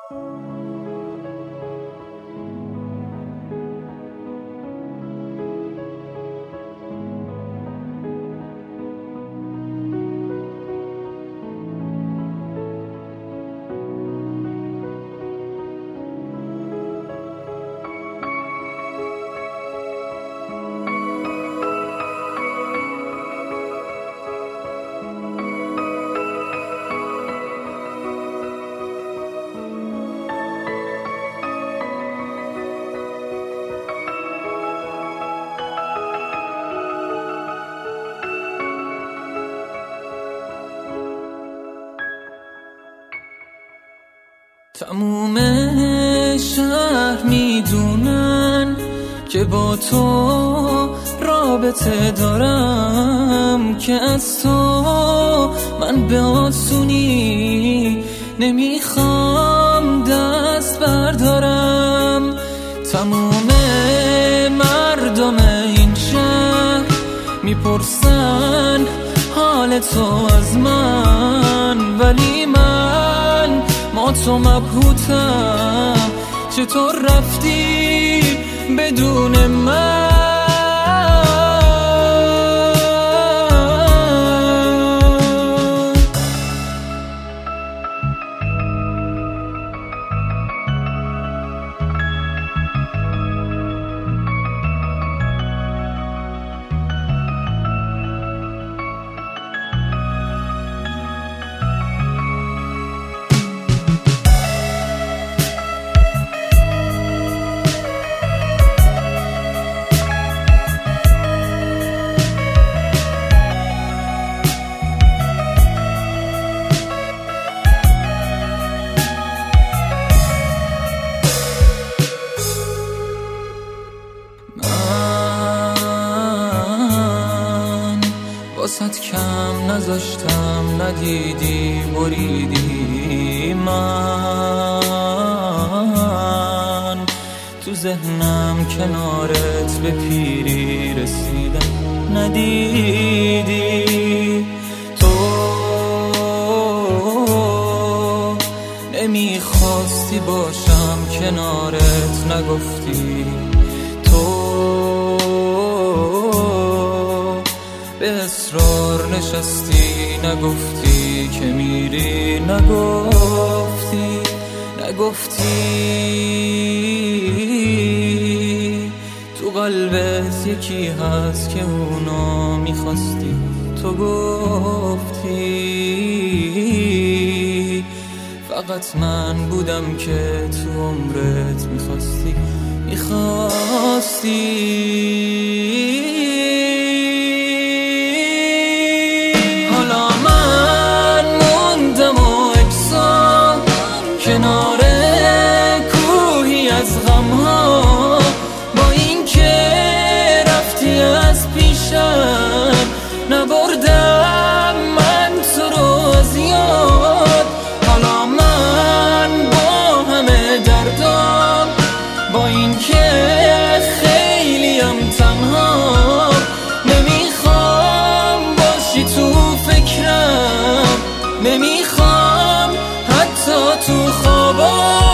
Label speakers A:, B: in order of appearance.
A: تموم شهر میدونن که با تو رابطه دارم، که از تو من به آسونی نمیخوام دست بردارم. تموم مردم این شهر میپرسن حال تو از من، ولی من ما تو مبهوتم چطور رفتی بدون من. واسط کم نذاشتم، ندیدی بریدی من، تو ذهنم کنارت به پیری رسیدم ندیدی. تو نمیخواستی باشم کنارت، نگفتی تو به اصرار نشستی، نگفتی که میری، نگفتی تو قلبت یکی هست که اونو میخواستی، تو گفتی فقط من بودم که تو عمرت میخواستی. کنار کوهی از غمها، با این که رفتی از پیشم، نبردم من تو رو از یاد. حالا من با همه دردام، با این که خیلیم تنها، نمیخوام باشی تو فکرم، نمیخوام حتی تو خوابم.